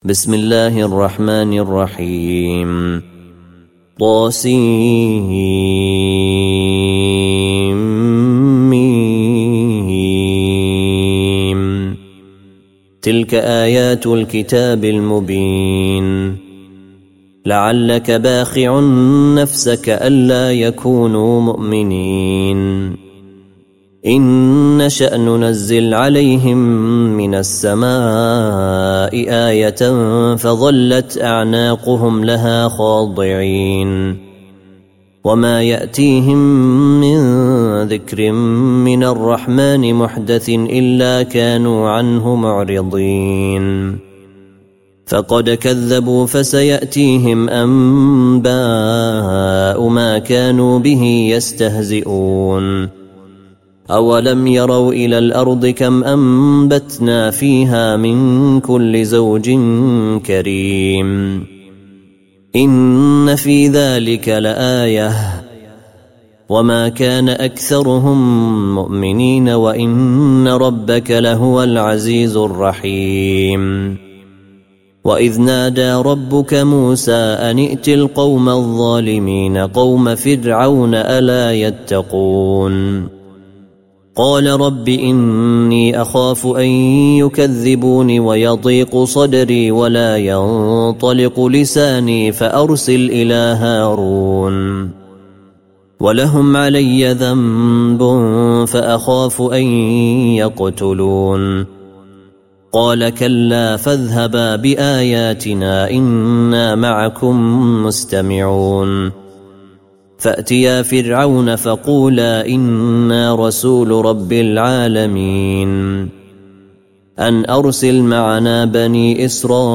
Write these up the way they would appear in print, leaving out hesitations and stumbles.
بسم الله الرحمن الرحيم طاسيم تلك آيات الكتاب المبين لعلك باخع نفسك ألا يكونوا مؤمنين إن نشأ ننزل عليهم من السماء آية فظلت أعناقهم لها خاضعين وما يأتيهم من ذكر من الرحمن محدث إلا كانوا عنه معرضين فقد كذبوا فسيأتيهم أنباء ما كانوا به يستهزئون أولم يروا إلى الأرض كم أنبتنا فيها من كل زوج كريم إن في ذلك لآية وما كان أكثرهم مؤمنين وإن ربك لهو العزيز الرحيم وإذ نادى ربك موسى أن ائت القوم الظالمين قوم فرعون ألا يتقون قال رب إني أخاف أن يكذبوني ويضيق صدري ولا ينطلق لساني فأرسل إلى هارون ولهم علي ذنب فأخاف أن يقتلون قال كلا فاذهبا بآياتنا إنا معكم مستمعون فأتيا فرعون فقولا إنا رسول رب العالمين أن أرسل معنا بني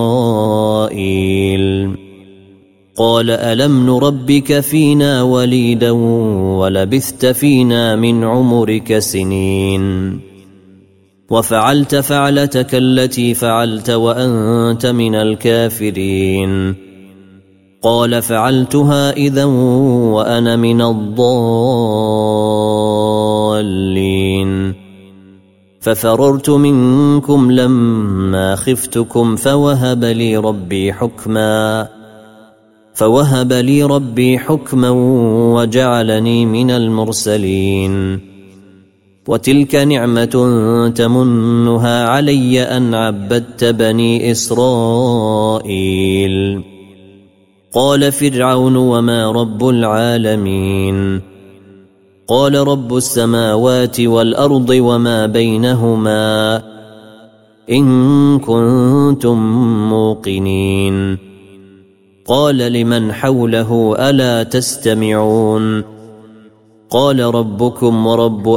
إسرائيل قال ألم نربك فينا وليدا ولبثت فينا من عمرك سنين وفعلت فعلتك التي فعلت وأنت من الكافرين قال فعلتها إذا وأنا من الضالين ففررت منكم لما خفتكم فوهب لي ربي حكما وجعلني من المرسلين وتلك نعمة تمنها علي أن عبدت بني إسرائيل قال فرعون وما رب العالمين قال رب السماوات والأرض وما بينهما إن كنتم موقنين قال لمن حوله ألا تستمعون قال ربكم ورب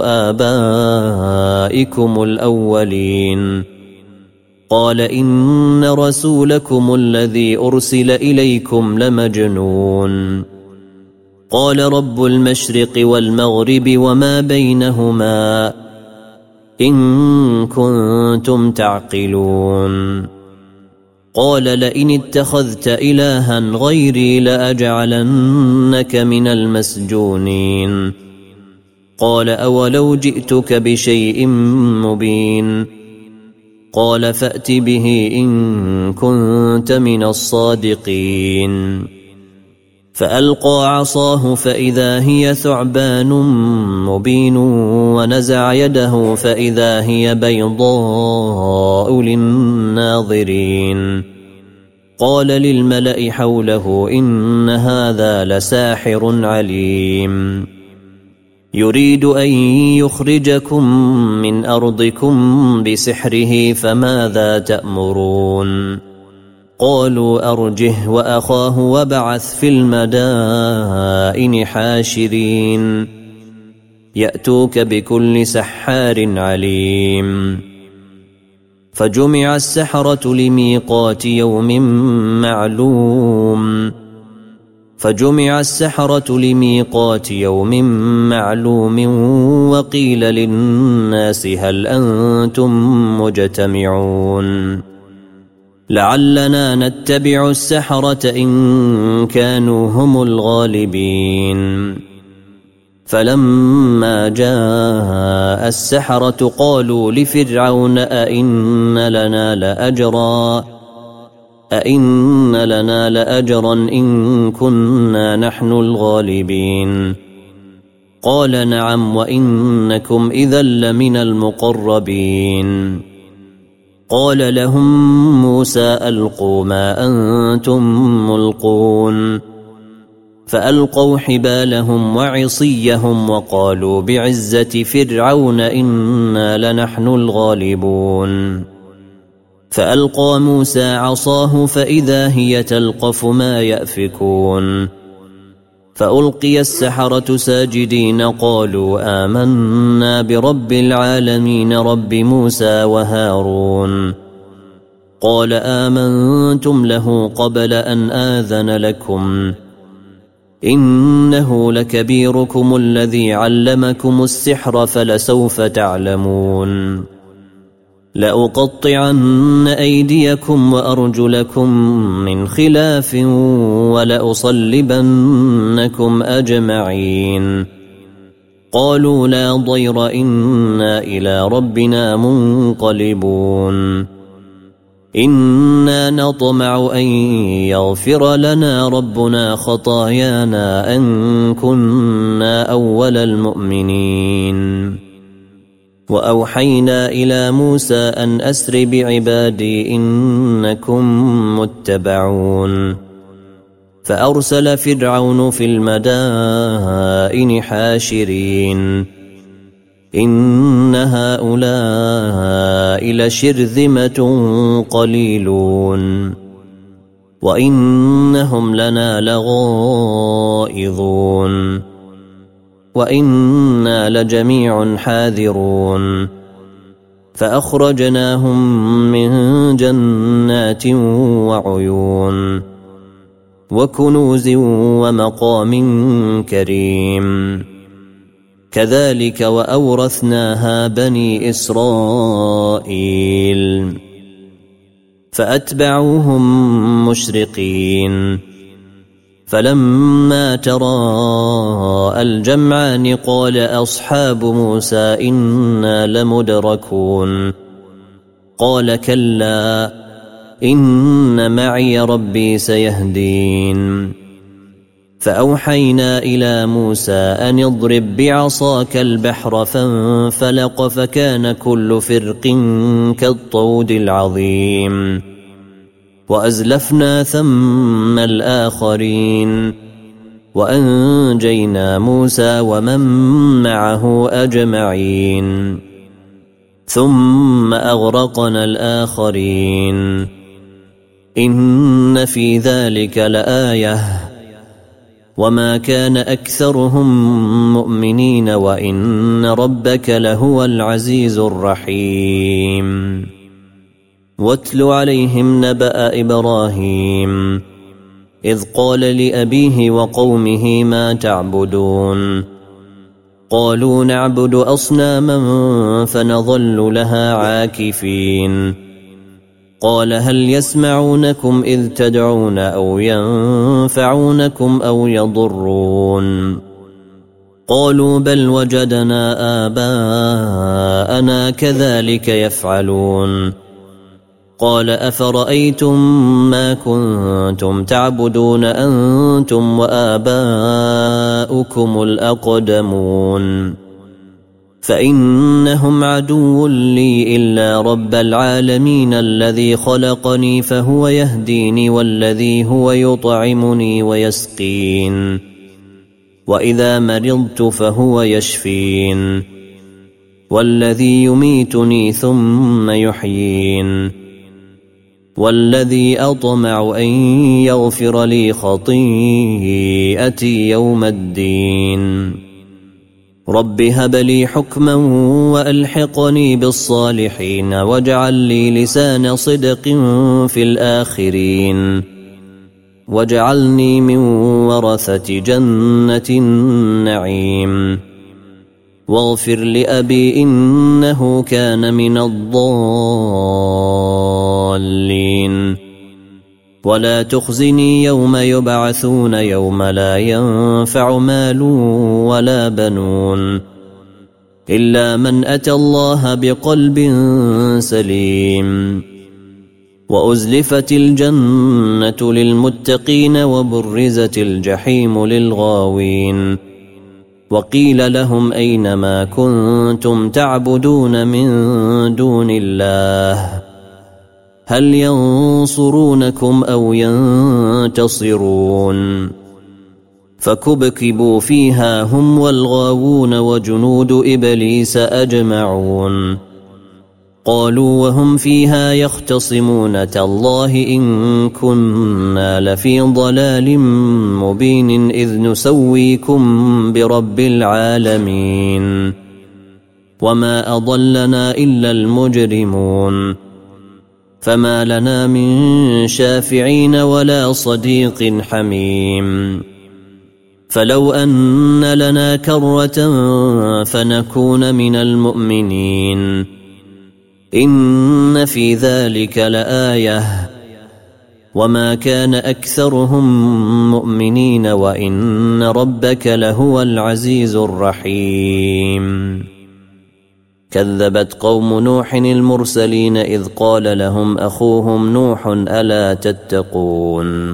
آبائكم الأولين قال إن رسولكم الذي أرسل إليكم لمجنون قال رب المشرق والمغرب وما بينهما إن كنتم تعقلون قال لئن اتخذت إلها غيري لأجعلنك من المسجونين قال أولو جئتك بشيء مبين قال فأت به إن كنت من الصادقين فألقى عصاه فإذا هي ثعبان مبين ونزع يده فإذا هي بيضاء للناظرين قال للملأ حوله إن هذا لساحر عليم يريد أن يخرجكم من أرضكم بسحره فماذا تأمرون قالوا أرجه وأخاه وابعث في المدائن حاشرين يأتوك بكل سحار عليم فجمع السحرة لميقات يوم معلوم وقيل للناس هل أنتم مجتمعون لعلنا نتبع السحرة إن كانوا هم الغالبين فلما جاء السحرة قالوا لفرعون أئن لنا لأجرا أئن لنا لأجرا إن كنا نحن الغالبين قال نعم وإنكم إذا لمن المقربين قال لهم موسى ألقوا ما أنتم ملقون فألقوا حبالهم وعصيهم وقالوا بعزة فرعون إنا لنحن الغالبون فألقى موسى عصاه فإذا هي تلقف ما يأفكون فألقي السحرة ساجدين قالوا آمنا برب العالمين رب موسى وهارون قال آمنتم له قبل أن آذن لكم إنه لكبيركم الذي علمكم السحر فلسوف تعلمون لأقطعن أيديكم وأرجلكم من خلاف ولأصلبنكم أجمعين قالوا لا ضير إنا إلى ربنا منقلبون إنا نطمع أن يغفر لنا ربنا خطايانا أن كنا أول المؤمنين وأوحينا إلى موسى أن أسر بعبادي إنكم متبعون فأرسل فرعون في المدائن حاشرين إن هؤلاء لشرذمة قليلون وإنهم لنا لغائظون وإنا لجميع حاذرون فأخرجناهم من جنات وعيون وكنوز ومقام كريم كذلك وأورثناها بني إسرائيل فأتبعوهم مشرقين فلما تراءى الجمعان قال أصحاب موسى إنا لمدركون قال كلا إن معي ربي سيهدين فأوحينا إلى موسى أن اضرب بعصاك البحر فانفلق فكان كل فرق كالطود العظيم وأزلفنا ثم الآخرين وأنجينا موسى ومن معه أجمعين ثم أغرقنا الآخرين إن في ذلك لآية وما كان أكثرهم مؤمنين وإن ربك لهو العزيز الرحيم واتل عليهم نبأ إبراهيم إذ قال لأبيه وقومه ما تعبدون قالوا نعبد أصناما فنظل لها عاكفين قال هل يسمعونكم إذ تدعون أو ينفعونكم أو يضرون قالوا بل وجدنا آباءنا كذلك يفعلون قال أفرأيتم ما كنتم تعبدون أنتم وآباؤكم الأقدمون فإنهم عدو لي إلا رب العالمين الذي خلقني فهو يهديني والذي هو يطعمني ويسقين وإذا مرضت فهو يشفين والذي يميتني ثم يحيين والذي أطمع أن يغفر لي خطيئتي يوم الدين رب هب لي حكما وألحقني بالصالحين واجعل لي لسان صدق في الآخرين واجعلني من ورثة جنة النعيم واغفر لأبي إنه كان من الضالين ولا تخزني يوم يبعثون يوم لا ينفع مال ولا بنون إلا من أتى الله بقلب سليم وأزلفت الجنة للمتقين وبرزت الجحيم للغاوين وقيل لهم أين ما كنتم تعبدون من دون الله هل ينصرونكم أو ينتصرون فكبكبوا فيها هم والغاوون وجنود إبليس أجمعون قالوا وهم فيها يختصمون تالله إن كنا لفي ضلال مبين إذ نسويكم برب العالمين وما أضلنا إلا المجرمون فما لنا من شافعين ولا صديق حميم فلو أن لنا كرة فنكون من المؤمنين إن في ذلك لآية وما كان أكثرهم مؤمنين وإن ربك لهو العزيز الرحيم كذبت قوم نوح المرسلين إذ قال لهم أخوهم نوح ألا تتقون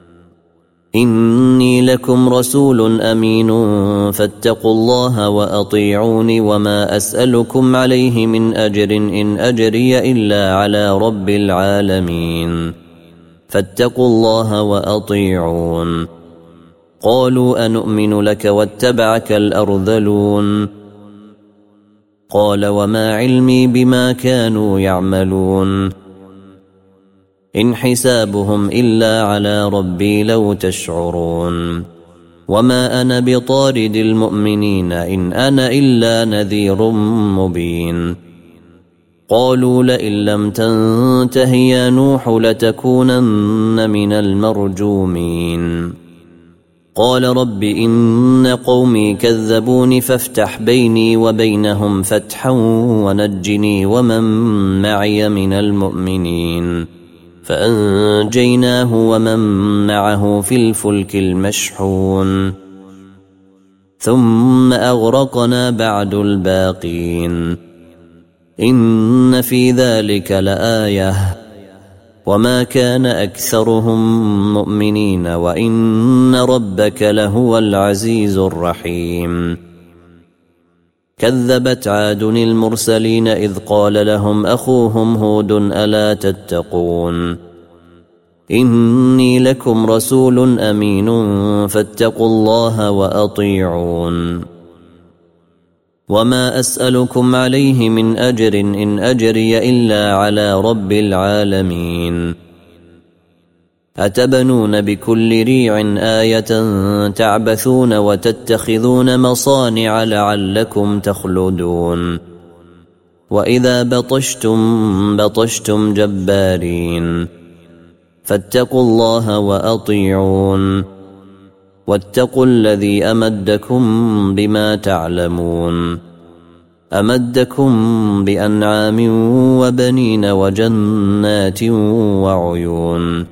إني لكم رسول أمين فاتقوا الله وأطيعوني وما أسألكم عليه من أجر إن أجري إلا على رب العالمين فاتقوا الله وأطيعون قالوا أنؤمن لك واتبعك الأرذلون قال وما علمي بما كانوا يعملون إن حسابهم إلا على ربي لو تشعرون وما أنا بطارد المؤمنين إن أنا إلا نذير مبين قالوا لئن لم تنته يا نوح لتكونن من المرجومين قال رب إن قومي كذبوني فافتح بيني وبينهم فتحا ونجني ومن معي من المؤمنين فأنجيناه ومن معه في الفلك المشحون ثم أغرقنا بعد الباقين إن في ذلك لآية وما كان أكثرهم مؤمنين وإن ربك لهو العزيز الرحيم كذبت عاد المرسلين إذ قال لهم أخوهم هود ألا تتقون إني لكم رسول أمين فاتقوا الله وأطيعون وما أسألكم عليه من أجر إن أجري إلا على رب العالمين أتبنون بكل ريع آية تعبثون وتتخذون مصانع لعلكم تخلدون وإذا بطشتم جبارين فاتقوا الله وأطيعون واتقوا الذي أمدكم بما تعلمون أمدكم بأنعام وبنين وجنات وعيون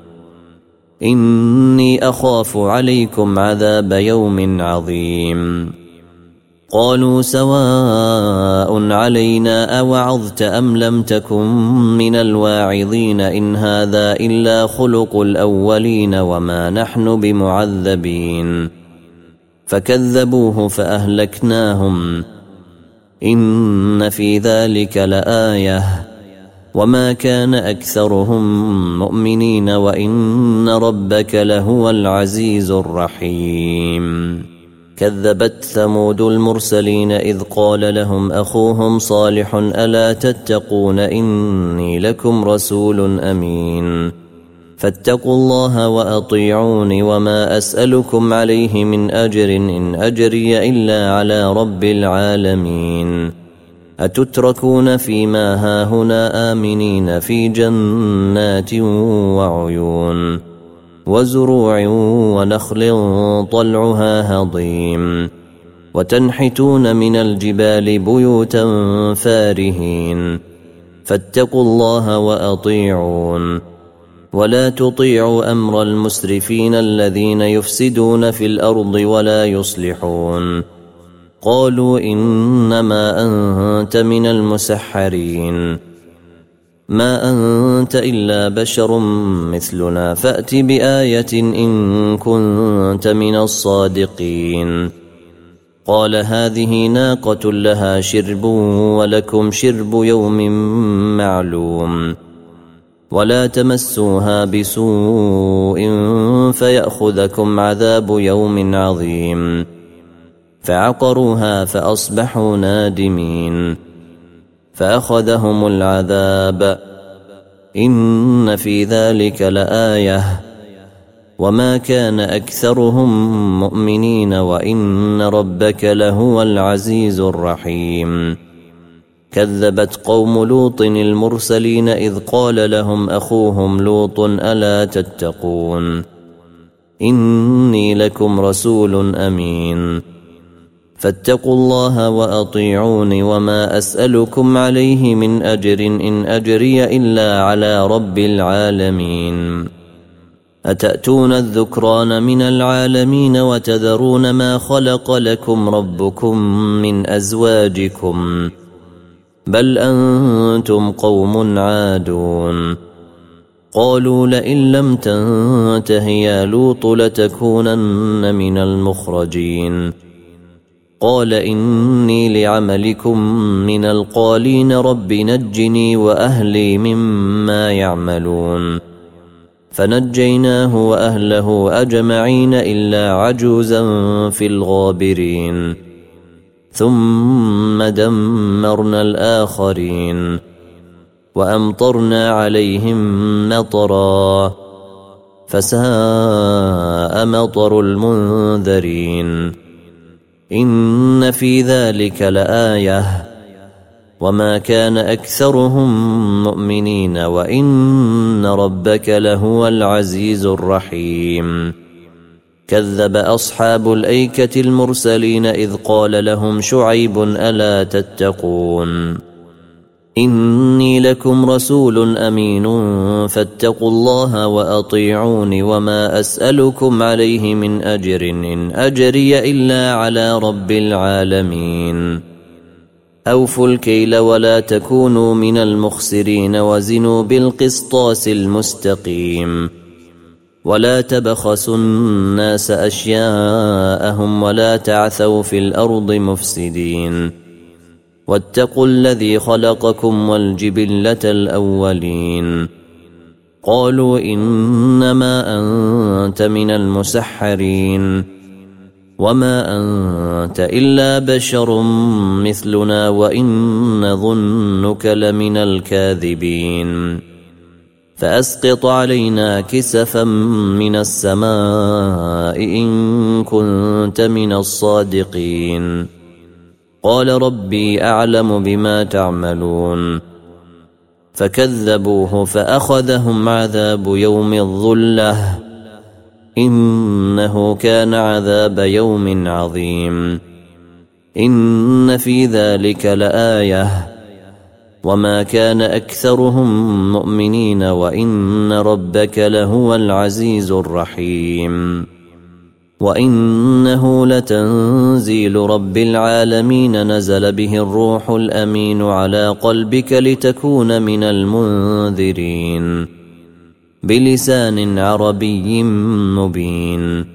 إني أخاف عليكم عذاب يوم عظيم قالوا سواء علينا أوعظت أم لم تكن من الواعظين إن هذا إلا خلق الأولين وما نحن بمعذبين فكذبوه فأهلكناهم إن في ذلك لآية وما كان أكثرهم مؤمنين وإن ربك لهو العزيز الرحيم كذبت ثمود المرسلين إذ قال لهم أخوهم صالح ألا تتقون إني لكم رسول أمين فاتقوا الله وأطيعوني وما أسألكم عليه من أجر إن أجري إلا على رب العالمين أتتركون فيما هاهنا آمنين في جنات وعيون وزروع ونخل طلعها هضيم وتنحتون من الجبال بيوتا فارهين فاتقوا الله وأطيعون ولا تطيعوا أمر المسرفين الذين يفسدون في الأرض ولا يصلحون قالوا إنما أنت من المسحرين ما أنت إلا بشر مثلنا فأت بآية إن كنت من الصادقين. قال هذه ناقة لها شرب ولكم شرب يوم معلوم ولا تمسوها بسوء فيأخذكم عذاب يوم عظيم. فعقروها فأصبحوا نادمين فأخذهم العذاب إن في ذلك لآية وما كان أكثرهم مؤمنين وإن ربك لهو العزيز الرحيم. كذبت قوم لوط المرسلين إذ قال لهم أخوهم لوط ألا تتقون إني لكم رسول أمين فاتقوا الله وأطيعون وما أسألكم عليه من أجر إن أجري إلا على رب العالمين. أتأتون الذكران من العالمين وتذرون ما خلق لكم ربكم من أزواجكم بل أنتم قوم عادون. قالوا لئن لم تنته يا لوط لتكونن من المخرجين. قال إني لعملكم من القالين رب نجني وأهلي مما يعملون. فنجيناه وأهله أجمعين إلا عجوزا في الغابرين ثم دمرنا الآخرين وأمطرنا عليهم مطرا فساء مطر المنذرين. إن في ذلك لآية وما كان أكثرهم مؤمنين وإن ربك لهو العزيز الرحيم. كذب أصحاب الأيكة المرسلين إذ قال لهم شعيب ألا تتقون إني لكم رسول أمين فاتقوا الله وأطيعون وما أسألكم عليه من أجر إن أجري إلا على رب العالمين. أوفوا الكيل ولا تكونوا من المخسرين وزنوا بالقسطاس المستقيم ولا تبخسوا الناس أشياءهم ولا تعثوا في الأرض مفسدين. واتقوا الذي خلقكم والجبلة الأولين. قالوا إنما أنت من المسحرين وما أنت إلا بشر مثلنا وإن نظنك لمن الكاذبين. فأسقط علينا كسفا من السماء إن كنت من الصادقين. قال ربي أعلم بما تعملون. فكذبوه فأخذهم عذاب يوم الظلة إنه كان عذاب يوم عظيم. إن في ذلك لآية وما كان أكثرهم مؤمنين وإن ربك لهو العزيز الرحيم. وإنه لتنزيل رب العالمين نزل به الروح الأمين على قلبك لتكون من المنذرين بلسان عربي مبين.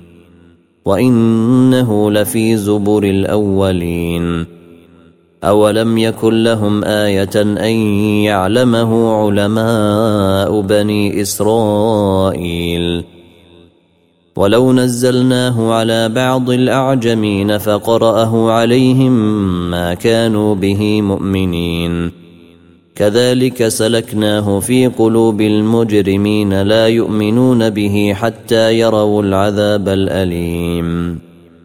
وإنه لفي زبر الأولين. أولم يكن لهم آية أن يعلمه علماء بني إسرائيل. ولو نزلناه على بعض الأعجمين فقرأه عليهم ما كانوا به مؤمنين. كذلك سلكناه في قلوب المجرمين لا يؤمنون به حتى يروا العذاب الأليم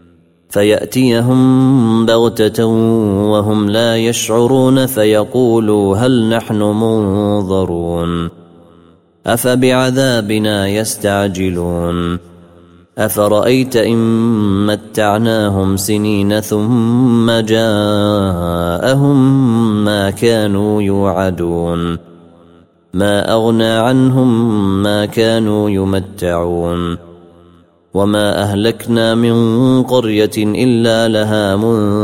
فيأتيهم بغتة وهم لا يشعرون فيقولوا هل نحن منظرون أفبعذابنا يستعجلون أفرأيت إن متعناهم سنين ثم جاءهم ما كانوا يوعدون ما أغنى عنهم ما كانوا يمتعون وما أهلكنا من قرية إلا لها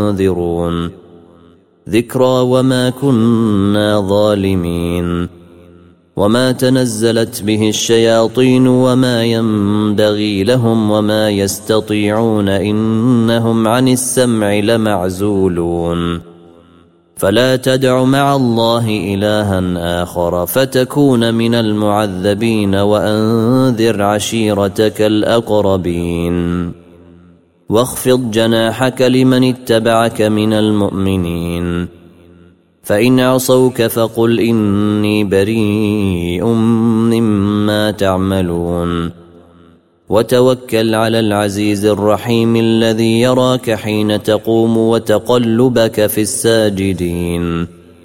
منذرون ذكرى وما كنا ظالمين وما تنزلت به الشياطين وما ينبغي لهم وما يستطيعون إنهم عن السمع لمعزولون فلا تدع مع الله إلها آخر فتكون من المعذبين وأنذر عشيرتك الأقربين واخفض جناحك لمن اتبعك من المؤمنين فإن عصوك فقل إني بريء مما تعملون وتوكل على العزيز الرحيم الذي يراك حين تقوم وتقلبك في الساجدين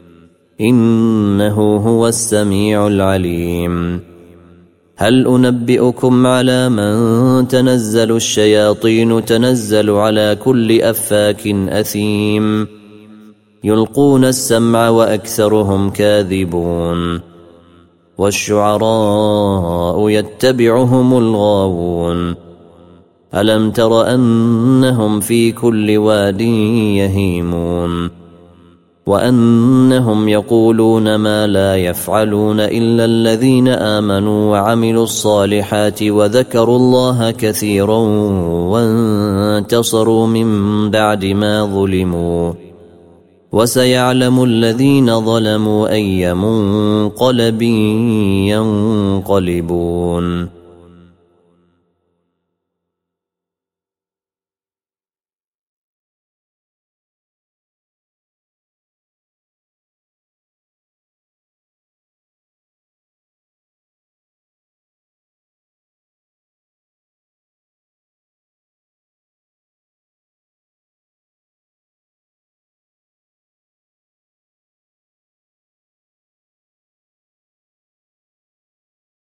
إنه هو السميع العليم هل أنبئكم على من تنزل الشياطين تنزل على كل أفاك أثيم يلقون السمع وأكثرهم كاذبون والشعراء يتبعهم الغاوون ألم تر أنهم في كل واد يهيمون وأنهم يقولون ما لا يفعلون إلا الذين آمنوا وعملوا الصالحات وذكروا الله كثيرا وانتصروا من بعد ما ظلموا وسيعلم الذين ظلموا أي منقلب ينقلبون